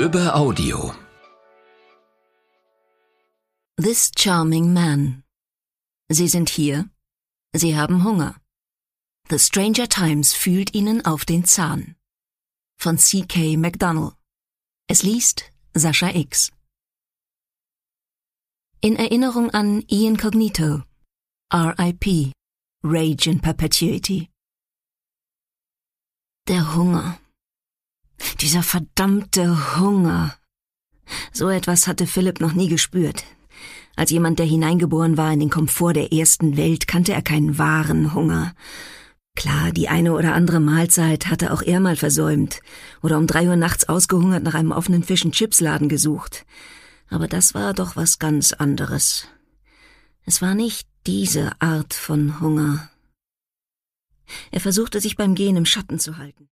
Lübbe Audio. This charming man. Sie sind hier. Sie haben Hunger. The Stranger Times fühlt Ihnen auf den Zahn. Von C.K. McDonald. Es liest Sascha X. In Erinnerung an Ian Cognito. R.I.P. Rage in Perpetuity. Der Hunger. Dieser verdammte Hunger. So etwas hatte Philipp noch nie gespürt. Als jemand, der hineingeboren war in den Komfort der ersten Welt, kannte er keinen wahren Hunger. Klar, die eine oder andere Mahlzeit hatte auch er mal versäumt oder um 3 Uhr nachts ausgehungert nach einem offenen Fish-and-Chips-Laden gesucht. Aber das war doch was ganz anderes. Es war nicht diese Art von Hunger. Er versuchte sich beim Gehen im Schatten zu halten.